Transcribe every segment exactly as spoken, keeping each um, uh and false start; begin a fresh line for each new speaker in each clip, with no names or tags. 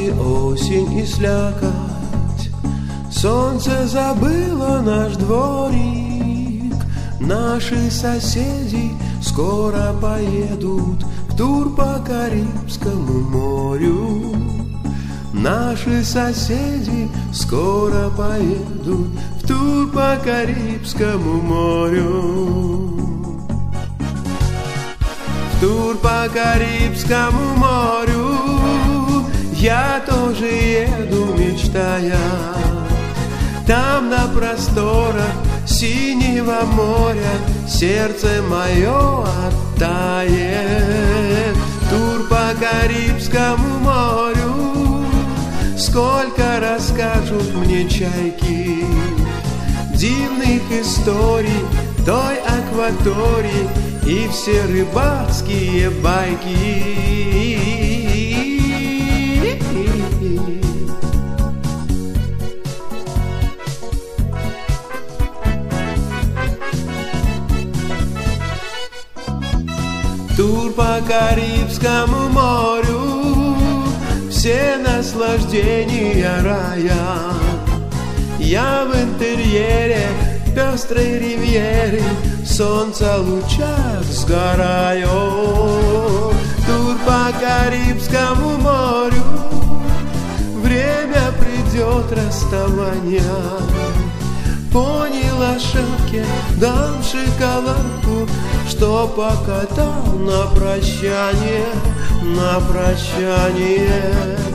и осень, и слякоть. Солнце забыло наш дворик. Наши соседи скоро поедут в тур по Карибскому морю. Наши соседи скоро поедут в тур по Карибскому морю. В тур по Карибскому морю я тоже еду, мечтая. Там на просторах синего моря сердце мое оттает. Тур по Карибскому морю, сколько расскажут мне чайки дивных историй той акватории и все рыбацкие байки. Тур по Карибскому морю, все наслаждения рая. Я в интерьере пестрой ривьеры, в солнца лучах сгораю. Тур по Карибскому морю, время придет расставания. Пони лошадке дам шоколадку, что покатал на прощание, на прощание.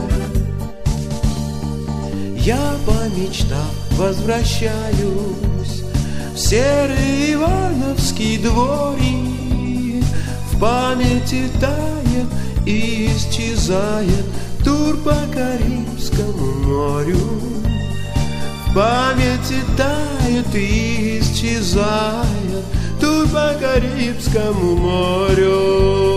Я по мечтам возвращаюсь в серый ивановский дворик. В памяти тает и исчезает тур по Карибскому морю. В памяти тает и исчезает тур по Карибскому морю.